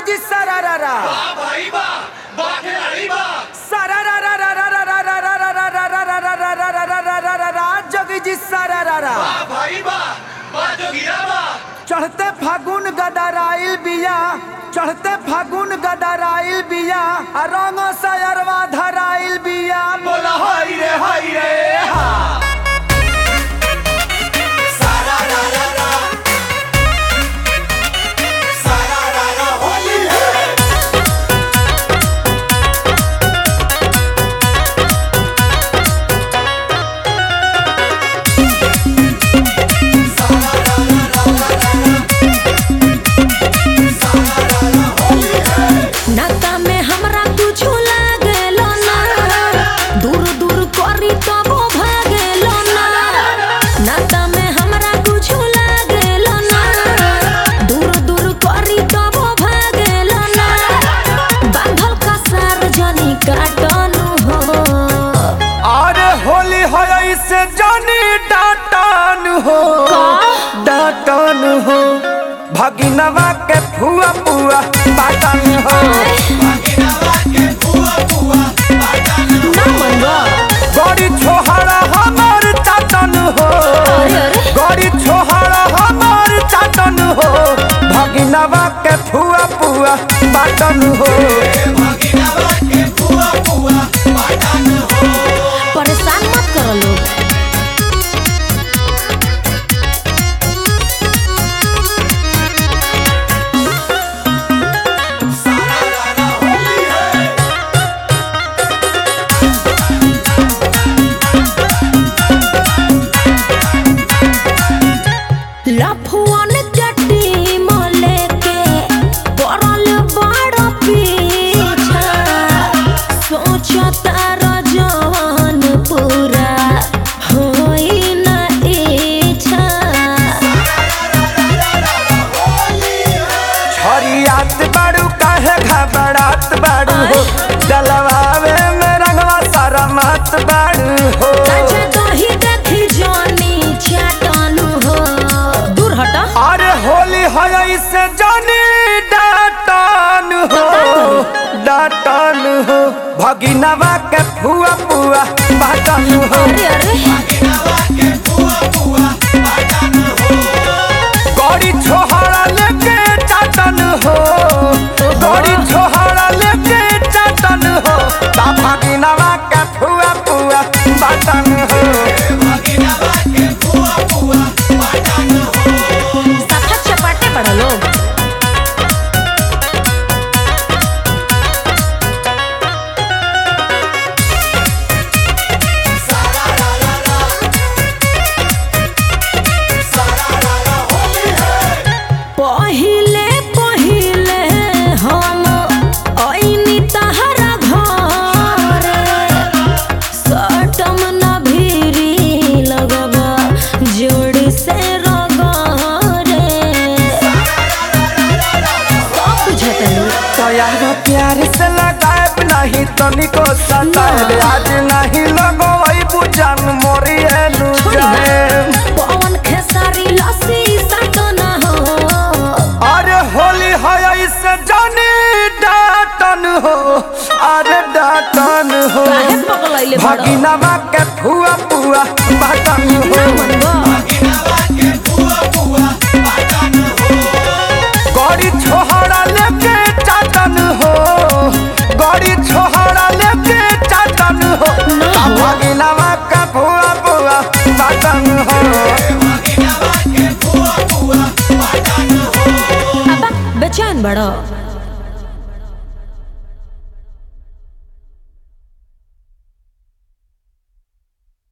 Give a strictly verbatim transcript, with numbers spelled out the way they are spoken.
जी सरारा जोगी जी सरारा चढ़ते फागुन गडराइल बिया चढ़ते फागुन गडराइल बिया रंग सयरवा धराइल बिया बोला हाय रे हाय रे हा भगिनवा के फुआ फुआ बाटन हो भगिनवा के फुआ फुआ बाटन हो गड़ी छोहरा हमार चाटन हो गड़ी छोहरा हमार चाटन हो भगिनवा के फुआ फुआ बाटन हो भगिनवा के फुआ फुआ बाटन हो। परेशान मत करो लोग। लफुअन गड्डी मोले के पड़ल बड़ पीछा सोचता रजवन पूरा होई न इच्छा छरियात बाड़ू काहे घबरात बाड़ू हो डलवावे में रंगवा सारा मत बाड़ू हो दही देखी जानी छाटन हो अरे होली है इससे जानी डाटन हो डाटन हो भगिनवा के फुआ फुआ बाटन हो भगिनवा के फुआ फुआ बाटन हो गड़ी छोहरा लेके चाटन हो गड़ी छोहरा लेके चाटन हो ता भगिनवा के फुआ फुआ बाटन हो भगिनवा के फुआ फुआ बाटन हो। बड़ा लोग पहिले पहिले हम आईनी तहरा घर सटम न भीरी लगबा जोड़ से प्यार से लगाए नहीं तनिको सताए आज नहीं लगो वही बुझन मोरी है लुजाए पवन खेसारी लस्सी सटन हो अरे होली है इससे जानी डाटन हो अरे डाटन हो भगिनवा के फुआ फुआ बाटन हो भगिनवा के फुआ फुआ बाटन हो गड़ी छोहरा लेके चाटन हो गड़ी छोहरा लेके चाटन हो भगिनवा के फुआ फुआ बाटन हो भगिनवा के फुआ फुआ बाटन हो। बेचैन बड़ा।